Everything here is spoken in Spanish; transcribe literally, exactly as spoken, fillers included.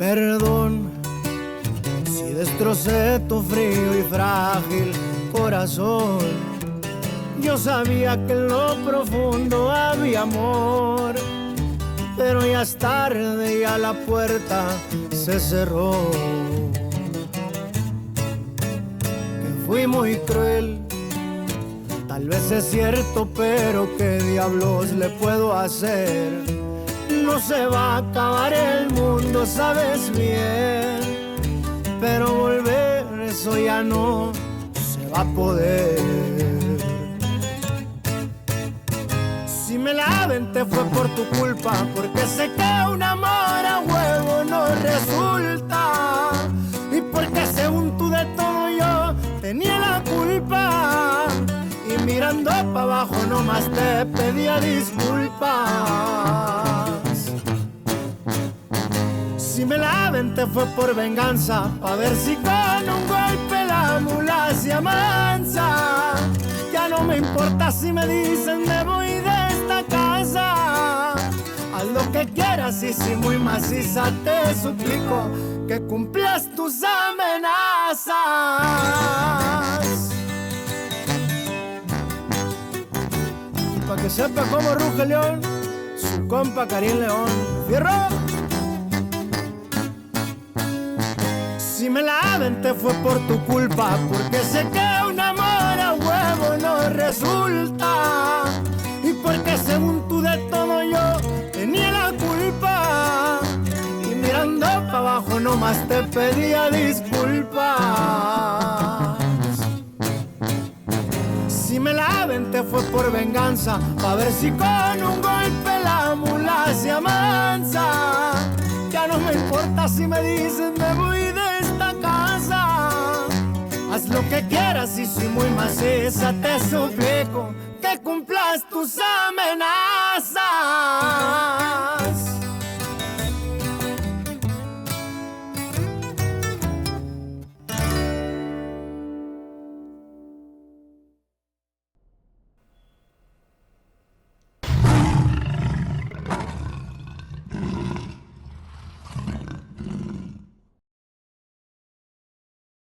Perdón si destrocé tu frío y frágil corazón. Yo sabía que en lo profundo había amor, pero ya es tarde, ya la puerta se cerró. Que fui muy cruel, tal vez es cierto, pero ¿qué diablos le puedo hacer? No se va a acabar el mundo, sabes bien, pero volver, eso ya no se va a poder. Si me la aventé fue por tu culpa, porque sé que un amor a huevo no resulta, y porque según tú de todo yo tenía la culpa, y mirando para abajo nomás te pedía disculpas. Si me la aventé fue por venganza, pa' ver si con un golpe la mula se amansa. Ya no me importa si me dicen me voy de esta casa. Haz lo que quieras y si muy maciza te suplico que cumplas tus amenazas. Pa' que sepa cómo ruge León, su compa Karim León. ¡Fierro! Si me la aventé fue por tu culpa, porque sé que un amor a huevo no resulta, y porque según tú de todo yo tenía la culpa, y mirando para abajo nomás te pedía disculpas. Si me la aventé fue por venganza, pa' ver si con un golpe la mula se amansa. Ya no me importa si me dicen me voy de esta casa. Haz lo que quieras y si muy maciza te suplico que cumplas tus amenazas.